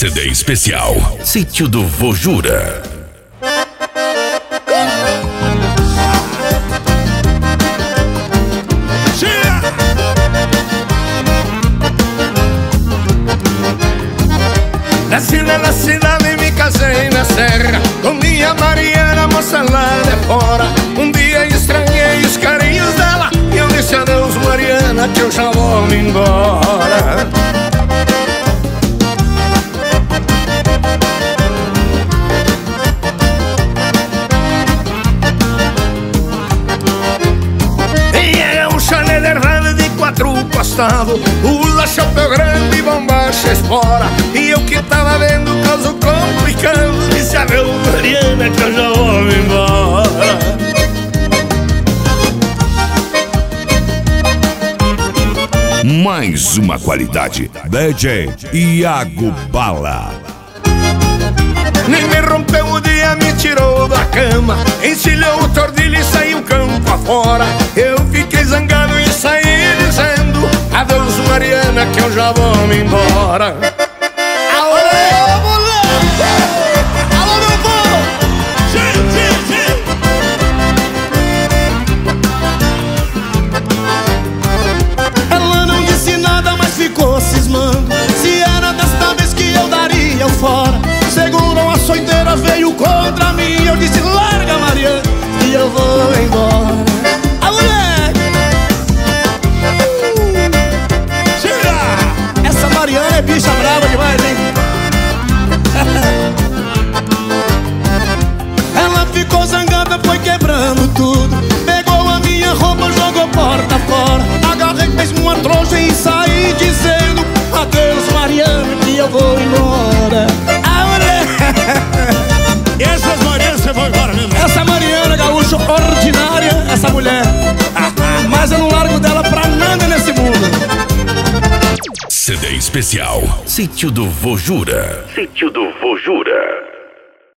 CD especial Sítio do Vojura. Nasci na cidade e me casei na serra com minha Mariana, moça lá de fora. Um dia estranhei os carinhos dela e eu disse adeus, Mariana, que eu já vou me embora. De quatro costados, usa chapéu grande e bombacha espora. E eu que tava vendo o caso complicado, disse adeus, Mariana, que eu já vou me embora. Mais uma qualidade, DJ Iago Bala. Nem me rompeu o dia, me tirou da cama, encilhou o tordilho e saiu campo afora. Eu fiquei zangado e saí dizendo adeus, Mariana, que eu já vou me embora. Alô, moleque! Alô, meu povo! Ela não disse nada, mas ficou cismando. Se era desta vez que eu daria o fora. Segurou a açoiteira, veio contra mim. Eu disse, larga, Mariana, e eu vou embora. A mulher! Tira! Essa Mariana é bicha brava demais, hein? Ela ficou zangada, foi quebrando tudo. Pegou a minha roupa, jogou porta fora. Agarrei mesmo uma trouxa e saí dizendo adeus, Mariana, que eu vou embora. E essas Marianas você foi embora mesmo? Essa Mariana gaúcha ordinária, essa mulher. Mas eu não largo dela pra nada nesse mundo. CD especial Sítio do Vojura. Sítio do Vojura.